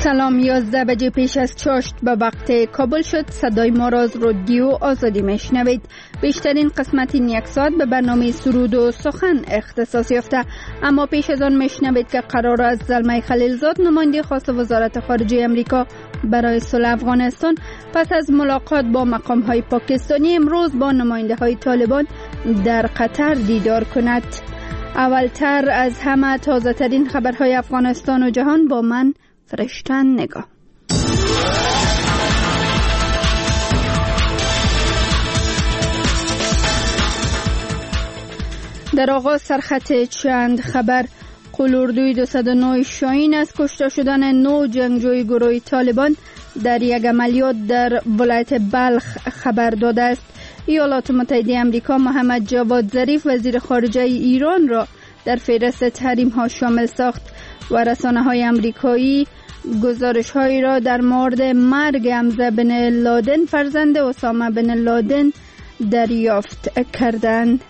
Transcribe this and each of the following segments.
سلام. 11 بجه پیش از چاشت به وقت کابل شد. صدای ما را از رادیو آزادی میشنوید. بیشترین قسمت این یک ساعت به برنامه سرود و سخن اختصاص یافته، اما پیش از آن میشنوید که قرار است زلمه خلیلزاد، نماینده خاص وزارت خارجه امریکا برای صلح افغانستان، پس از ملاقات با مقام های پاکستانی امروز با نماینده های طالبان در قطر دیدار کند. اولتر از همه تازه ترین خبرهای افغانستان و جهان با من فرشتن نگاه. در آغاز سرخط چند خبر. قلوردوی 209 شاهین از کشته شدن 9 جنگجوی گروه طالبان در یک عملیات در ولایت بلخ خبر داده است. ایالات متحده آمریکا محمد جواد ظریف وزیر خارجه ایران را در فهرست تحریم ها شامل ساخت و رسانه های آمریکایی گزارش هایی را در مورد مرگ حمزه بن لادن فرزند اسامه بن لادن دریافت کردند.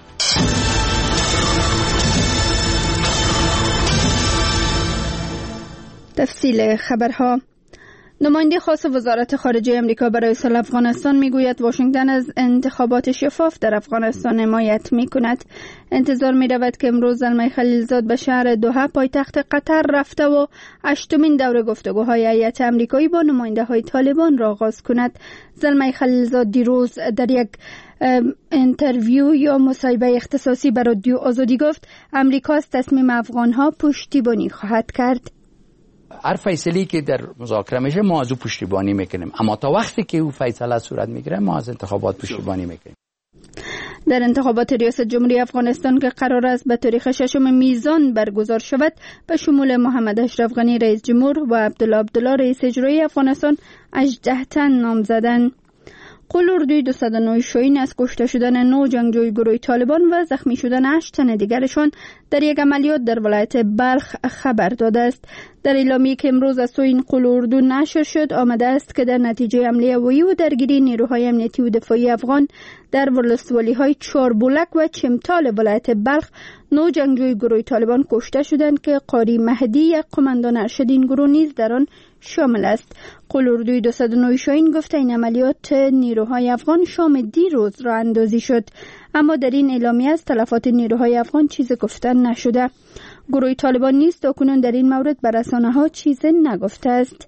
تفصیل خبرها. نماینده خاص وزارت خارجه امریکا برای صلح افغانستان میگوید واشنگتن از انتخابات شفاف در افغانستان حمایت میکند. انتظار میرود که امروز زلمه خلیلزاد به شهر دوحه پایتخت قطر رفته و 8مین دور گفتگوهای هیئت امریکایی با نماینده های طالبان را آغاز کند. زلمه خلیلزاد دیروز در یک اینترویو یا مصاحبه اختصاصی برای رادیو آزادی گفت امریکا از تصمیم افغانها پشتیبانی خواهد کرد. هر فیصله‌ای که در مذاکره میشه ما از او پشتیبانی میکنیم، اما تا وقتی که او فیصله صورت میگیره ما از انتخابات پشتیبانی میکنیم. در انتخابات ریاست جمهوری افغانستان که قرار است به تاریخ 6 میزان برگزار شود، به شمول محمد اشرف غنی رئیس جمهور و عبدالله رئیس اجرایی افغانستان 18 تن نامزدند. قلوردوی 209 شاهین از کشته شدن 9 جنگجوی گروه طالبان و زخمی شدن 8 تن دیگرشان در یک عملیات در ولایت بلخ خبر داده است. در اعلامیه‌ای که امروز از سوی این قلوردو نشر شد آمده است که در نتیجه حمله هوایی و درگیری نیروهای امنیتی و دفاعی افغان در ولسوالی‌های چاربولک و چمتال ولایت بلخ 9 جنگجوی گروه طالبان کشته شدند که قاری مهدی یک قماندان ارشد این گروه نیز در آن شامل است. قلوردوی 209 شاهین گفته این عملیات نیروهای افغان شام دیروز راه اندازی شد، اما در این اعلامیه از تلفات نیروهای افغان چیز گفته نشده. گروه طالبان نیز تاکنون در این مورد به رسانه‌ها چیز نگفته است.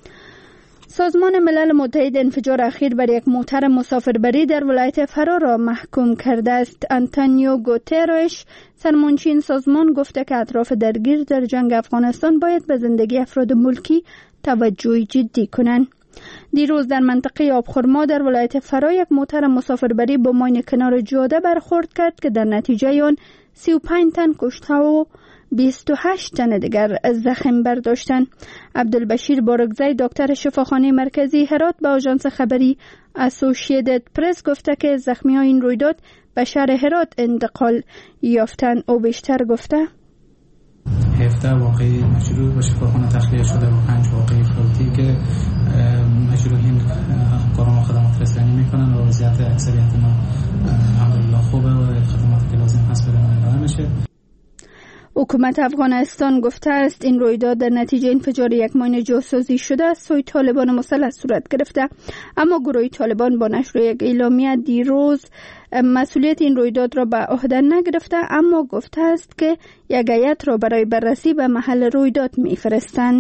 سازمان ملل متحد انفجار اخیر بر یک موتر مسافربری در ولایت فرا را محکوم کرده است. آنتونیو گوترش سرمنشی این سازمان گفته که اطراف درگیر در جنگ افغانستان باید به زندگی افراد ملکی توجه جدی کنند. دیروز در منطقه آبخورما در ولایت فرا یک موتر مسافربری با ماین کنار جاده برخورد کرد که در نتیجه آن 35 تن کشته و 28 تن دیگر زخم برداشتند. عبدالبشیر بارگزی دکتر شفاخانه مرکزی هرات به آژانس خبری اسوسییتد پرس گفته که زخمی‌های این رویداد به شهر هرات انتقال یافتند. او بیشتر گفته 17 واقعی مجروح به شفاخانه تخلیه شده و 5 واقعی فوتی که مجروحین کارما خدمات رسانی میکنن و وضعیت اکثریت ما الحمدلله خوبه و خدماتی که لازم هست برای ارائه میشه. حکومت افغانستان گفته است این رویداد در نتیجه انفجار یک ماین جاسازی شده از سوی طالبان مسلح صورت گرفته، اما گروه طالبان با نشر یک اعلامیه دیروز مسئولیت این رویداد را به عهده نگرفته، اما گفته است که یک هیئت را برای بررسی به محل رویداد می‌فرستند.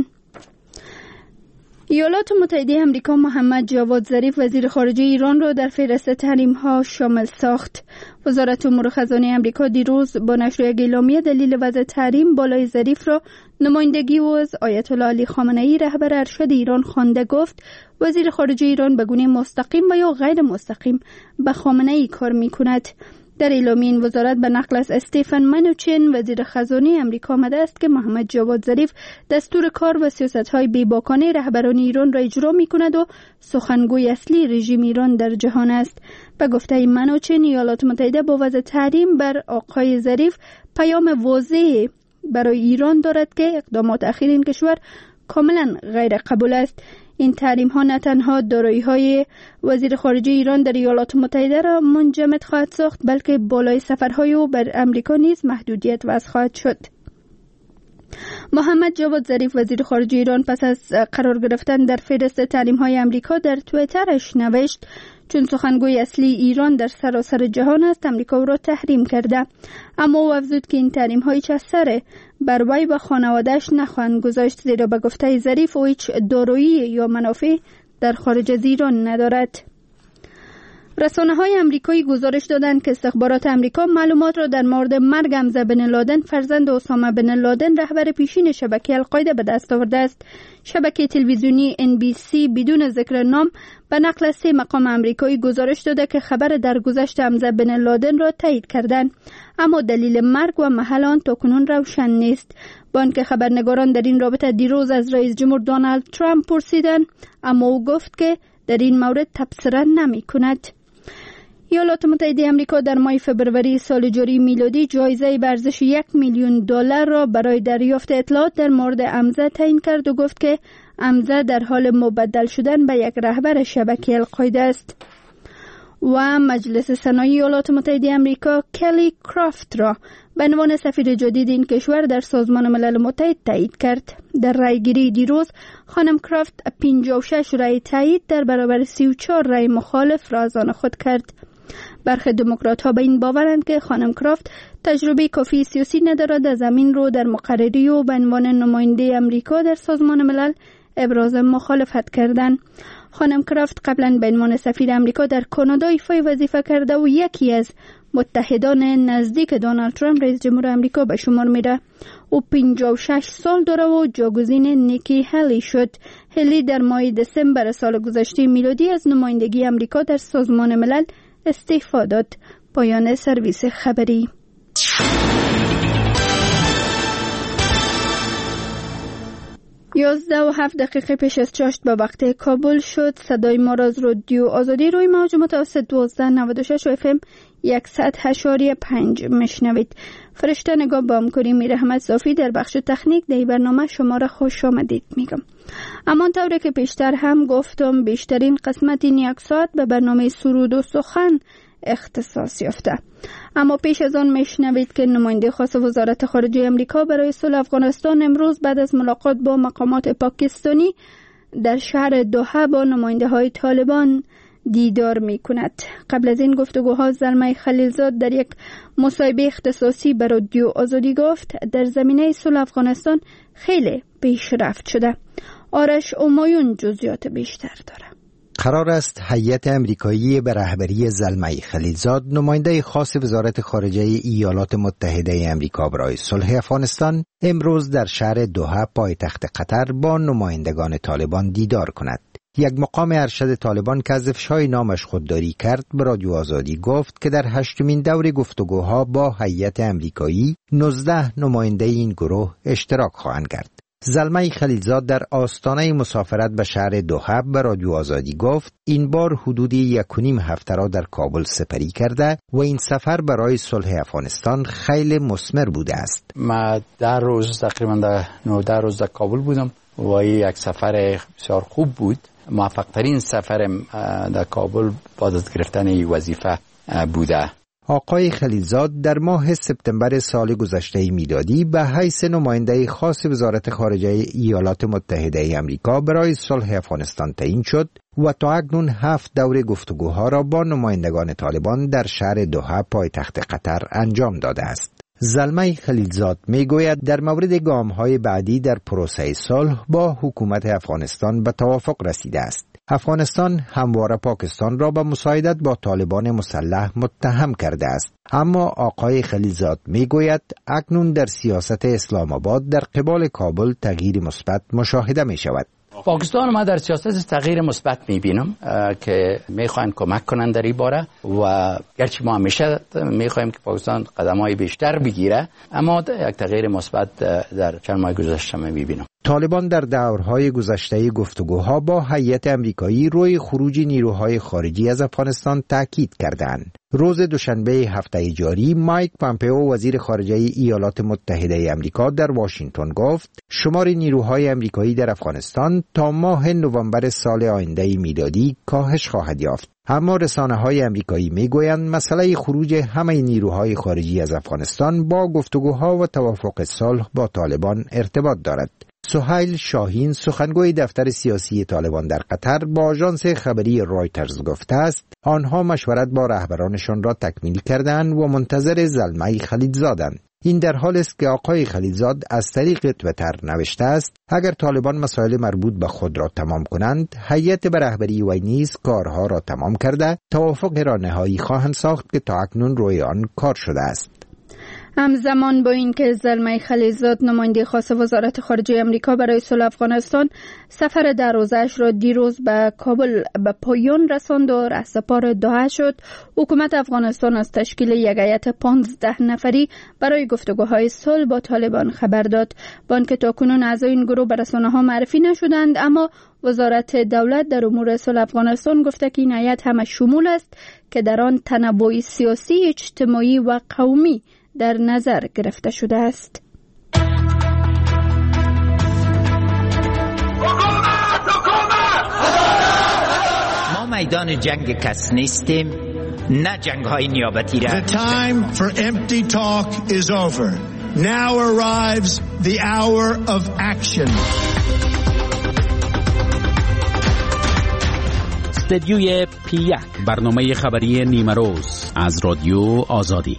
ایالات متحده آمریکا محمد جواد ظریف وزیر خارجه ایران را در فهرست تحریم ها شامل ساخت. وزارت امور خزانه آمریکا دیروز با نشر یک اعلامیه دلیل وضع تحریم بالای ظریف را نمایندگی و از آیت الله علی خامنه ای رهبر ارشد ایران خوانده گفت وزیر خارجه ایران به گونه مستقیم و یا غیر مستقیم به خامنه ای کار می‌کند. در اعلامیه این وزارت به نقل از استیفن منوچین وزیر خزانه آمریکا آمده است که محمد جواد ظریف دستور کار و سیاست‌های بی‌باکانه رهبران ایران را اجرا می‌کند و سخنگوی اصلی رژیم ایران در جهان است. به گفته منوچین ایالات متحده با وضع تحریم بر آقای ظریف پیام واضحی برای ایران دارد که اقدامات اخیر این کشور کاملا غیر قبول است. این تحریم ها نه تنها دارایی های وزیر خارجه ایران در ایالات متحده را منجمد خواهد ساخت، بلکه بالای سفرهای او بر امریکا نیز محدودیت وضع خواهد شد. محمد جواد ظریف وزیر خارجه ایران پس از قرار گرفتن در فهرست تحریم‌های آمریکا در توییترش نوشت چون سخنگوی اصلی ایران در سراسر جهان است آمریکا او را تحریم کرده، اما او افزود که این تحریم‌ها هیچ اثر بر وی و خانواده‌اش نخواهند گذاشت، زیرا به گفته ظریف او هیچ دارایی یا منافع در خارج از ایران ندارد. رسانه‌های آمریکایی گزارش دادند که استخبارات آمریکا معلومات را در مورد مرگ حمزه بن لادن فرزند اسامه بن لادن رهبر پیشین شبکه القاعده به دست آورده است. شبکه تلویزیونی NBC بدون ذکر نام به نقل از 3 مقام آمریکایی گزارش داده که خبر درگذشت حمزه بن لادن را تایید کردند، اما دلیل مرگ و محل آن تاکنون روشن نیست. با آنکه خبرنگاران در این رابطه دیروز از رئیس جمهور دونالد ترامپ پرسیدند، اما او گفت که در این مورد تبصره نمی‌کند. ایالات متحده آمریکا در ماه فوریه سال جاری میلادی جایزه به ارزش $1,000,000 را برای دریافت اطلاعات در مورد حمزه تعیین کرد و گفت که حمزه در حال مبدل شدن به یک رهبر شبکه القاعده است. و مجلس سنای ایالات متحده آمریکا کلی کرافت را به عنوان سفیر جدید این کشور در سازمان ملل متحد تایید کرد. در رأیگیری دیروز خانم کرافت 56 رأی تایید در برابر 34 رأی مخالف را از آن خود کرد. برخی دموکرات‌ها به این باورند که خانم کرافت تجربه کافی سیاسی ندارد از همین رو در مقرری و به عنوان نماینده آمریکا در سازمان ملل ابراز مخالفت کردند. خانم کرافت قبلا به عنوان سفیر آمریکا در کانادا ایفای وظیفه کرده و یکی از متحدان نزدیک دونالد ترامپ رئیس جمهور آمریکا به شمار میره. او 56 سال داره و جاگزین نیکی هلی شد. هلی در ماه دسامبر سال گذشته میلادی از نمایندگی آمریکا در سازمان ملل استعفا داد. پایان سرویس خبری. 11:07 پیش از چاشت به وقت کابل شد. صدای ما را از رادیو آزادی روی موج متوسط 1296 FM 100.5 میشنوید. فرشته نگاه با همکاری میر احمد صافی در بخش تکنیک در برنامه شما را خوش آمدید میگم. اما طوری که پیشتر هم گفتم بیشترین قسمت این یک ساعت به برنامه سرود و سخن اختصاص یافته. اما پیش از آن میشنوید که نماینده خاص وزارت خارجه آمریکا برای صلح افغانستان امروز بعد از ملاقات با مقامات پاکستانی در شهر دوحه با نماینده های طالبان دیدار می کند. قبل از این گفتگوها زلمه خلیلزاد در یک مصاحبه اختصاصی به رادیو آزادی گفت در زمینه صلح افغانستان خیلی پیشرفت شده. آرش اومایون جزئیات بیشتر داره. قرار است هیئت امریکایی به رهبری زلمه خلیلزاد نماینده خاص وزارت خارجه ایالات متحده امریکا برای صلح افغانستان امروز در شهر دوحه پایتخت قطر با نمایندگان طالبان دیدار کند. یک مقام ارشد طالبان که از افشای نامش خودداری کرد به رادیو آزادی گفت که در 8مین دور گفتگوها با هیئت امریکایی 19 نماینده این گروه اشتراک خواهند کرد. زلمه خلیلزاد در آستانه مسافرت به شهر دوحه به رادیو آزادی گفت این بار حدود 1.5 هفته را در کابل سپری کرده و این سفر برای صلح افغانستان خیلی مثمر بوده است. ما 10 روز تقریبا 9 روز در کابل بودم و یک سفر بسیار خوب بود. موفق ترین سفر در کابل بعد از گرفتن این وظیفه بوده. آقای خلیلزاد در ماه سپتامبر سال گذشته میلادی به حیث نماینده خاص وزارت خارجه ایالات متحده آمریکا برای صلح افغانستان تعیین شد و تا اکنون 7 دور گفتگوها را با نمایندگان طالبان در شهر دوحه پایتخت قطر انجام داده است. زلمه خلیلزاد میگوید در مورد گام‌های بعدی در پروسه صلح با حکومت افغانستان به توافق رسیده است. افغانستان همواره پاکستان را به مساعدت با طالبان مسلح متهم کرده است. اما آقای خلیلزاد میگوید اکنون در سیاست اسلام آباد در قبال کابل تغییر مثبت مشاهده می شود. پاکستان ما در سیاست تغییر مثبت میبینم که میخواین کمک کنند در این باره و گرچه ما همیشه میخوایم که پاکستان قدم‌های بیشتر بگیره اما یک تغییر مثبت در چند ماه گذشته میبینم. طالبان در دورهای گذشته گفتگوها با هیئت آمریکایی روی خروج نیروهای خارجی از افغانستان تاکید کردند. روز دوشنبه هفته جاری مایک پامپئو وزیر خارجه ایالات متحده آمریکا در واشنگتن گفت شمار نیروهای آمریکایی در افغانستان تا ماه نوامبر سال آینده میلادی کاهش خواهد یافت. اما رسانه‌های آمریکایی میگویند مسئله خروج همه نیروهای خارجی از افغانستان با گفتگوها و توافق صلح با طالبان ارتباط دارد. سهیل شاهین سخنگوی دفتر سیاسی طالبان در قطر با آژانس خبری رایترز گفته است آنها مشورت با رهبرانشان را تکمیل کردند و منتظر زلمه خلیلزادند. این در حال است که آقای خلیلزاد از طریق تویتر نوشته است اگر طالبان مسائل مربوط به خود را تمام کنند هیئت به رهبری وی نیز کارها را تمام کرده توافق را نهایی خواهند ساخت که تا اکنون روی آن کار شده است. همزمان با اینکه زلمه خلیلزاد نماینده خاص وزارت خارجه آمریکا برای صلح افغانستان سفر در روزش را دیروز به کابل به پایان رساند و رهسپار دوحه شد، حکومت افغانستان از تشکیل یک هیئت 15 نفری برای گفتگوهای صلح با طالبان خبر داد. با آنکه تاکنون اعضای این گروه به رسانه‌ها معرفی نشدند، اما وزارت دولت در امور صلح افغانستان گفته که این هیئت همه شمول است که در آن تنوع سیاسی، اجتماعی و قومی در نظر گرفته شده است. ما میدان جنگ کس نیستیم، نه جنگ های نیابتی را. The time for empty talk is over. Now arrives the hour of action. استدیوی P1 برنامه خبری نیمه روز از رادیو آزادی.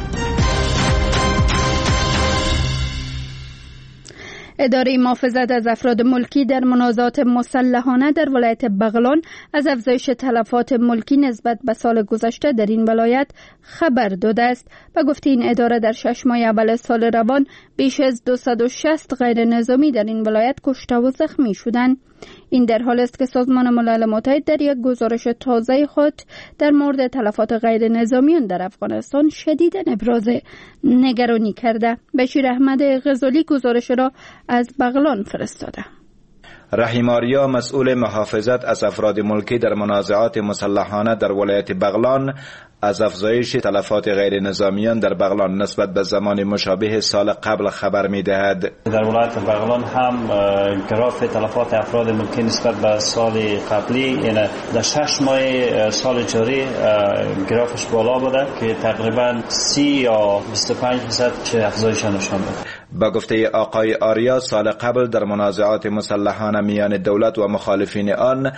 اداره محافظت از افراد ملکی در منازعات مسلحانه در ولایت بغلان از افزایش تلفات ملکی نسبت به سال گذشته در این ولایت خبر داده است. به گفته این اداره در 6 ماه اول سال روان بیش از 260 غیر نظامی در این ولایت کشته و زخمی شدند. این در حال است که سازمان ملل متحد در یک گزارش تازه خود در مورد تلفات غیر نظامیان در افغانستان شدیداً ابراز نگرانی کرده. بشیر احمد غزالی گزارش را از بغلان فرستاده. رحیم آریا مسئول محافظت از افراد ملکی در منازعات مسلحانه در ولایت بغلان از افزایش تلفات غیر نظامیان در بغلان نسبت به زمان مشابه سال قبل خبر می‌دهد. در ولایت بغلان هم گراف تلفات افراد ملکی نسبت به سال قبلی، یعنی در 6 ماه سال جاری گرافش بالا بوده که تقریبا 30 یا 25% افزایش نشان داده. با گفته آقای آریا سال قبل در منازعات مسلحانه میان دولت و مخالفین آن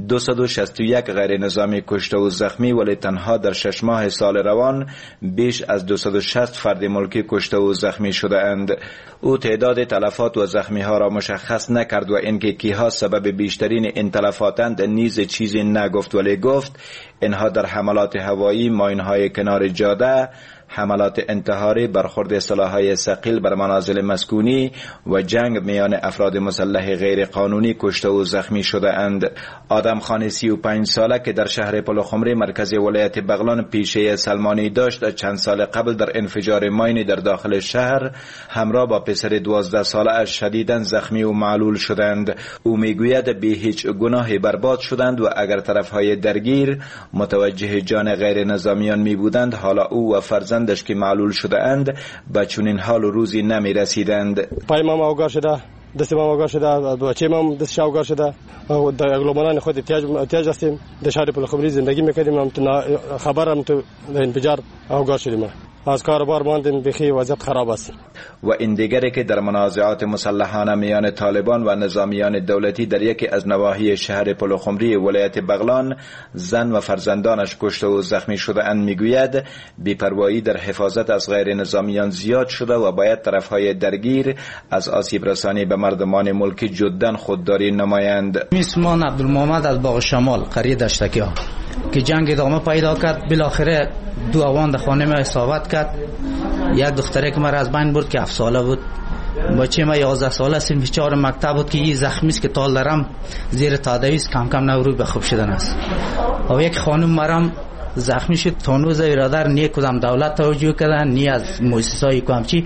261 غیر نظامی کشته و زخمی، ولی تنها در 6 ماه سال روان بیش از 260 فرد ملکی کشته و زخمی شده اند. او تعداد تلفات و زخمی ها را مشخص نکرد و اینکه کیها سبب بیشترین این تلفاتند نیز چیزی نگفت، ولی گفت اینها در حملات هوایی، ماینهای کنار جاده، حملات انتحاری، برخورد سلاح‌های ثقیل بر منازل مسکونی و جنگ میان افراد مسلح غیر قانونی کشته و زخمی شده اند. آدم خان 35 ساله که در شهر پلخمری مرکز ولایت بغلان پیشه سلمانی داشت، چند سال قبل در انفجار ماینی در داخل شهر همراه با پسر 12 ساله اش شدیداً زخمی و معلول شدند. او میگوید بی هیچ گناهی برباد شدند و اگر طرفهای درگیر متوجه جان غیر نظامیان می بودند، حالا او و فرزندش که معلول شده اند به چنین حال و روزی نمی رسیدند. پای مام اوگار شده، دست مام اوگار شده، بچه مام دستش اوگار شده. در اگلومنان خود احتیاج هستیم. در شهر پلخمری زندگی میکردیم، خبرم تو انفجار اوگار شدیم. از کاربار ماندیم، بخی وضعیت خراب است. و این دیگری که در منازعات مسلحانه میان طالبان و نظامیان دولتی در یکی از نواحی شهر پلخمری ولایت بغلان زن و فرزندانش کشته و زخمی شده اند، میگوید بی‌پروایی در حفاظت از غیر نظامیان زیاد شده و باید طرفهای درگیر از آسیب رسانی به مردمان ملکی جداً خودداری نمایند. میسمان عبدالمحمد از باغ شمال قریه دشتکی‌ها که جنگ ادامه پیدا کرد، بالاخره 2 اوان در خانه ما اصابت کرد. یک دختره که مرا از بین برد که 7 ساله بود، بچه ما 11 ساله است، بیچاره مکتب بود که این زخمی است که تال دارم زیر تادوی است، کم کم نوروی به خوب شدن است. و یک خانم مرام زخمی شد، تانوز برادر نی کدام دولت توجه کردن نی از مؤسسه‌های کومچی.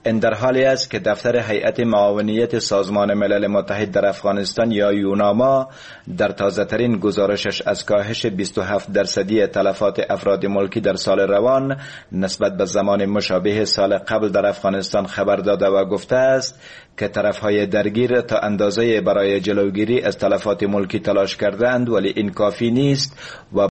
این در حالی است که دفتر هیئت معاونیت سازمان ملل متحد در افغانستان یا یوناما در تازه‌ترین گزارشش از کاهش 27% تلفات افراد ملکی در سال روان نسبت به زمان مشابه سال قبل در افغانستان خبر داده و گفته است که طرفهای درگیر تا اندازه برای جلوگیری از تلفات ملکی تلاش کردند، ولی این کافی نیست و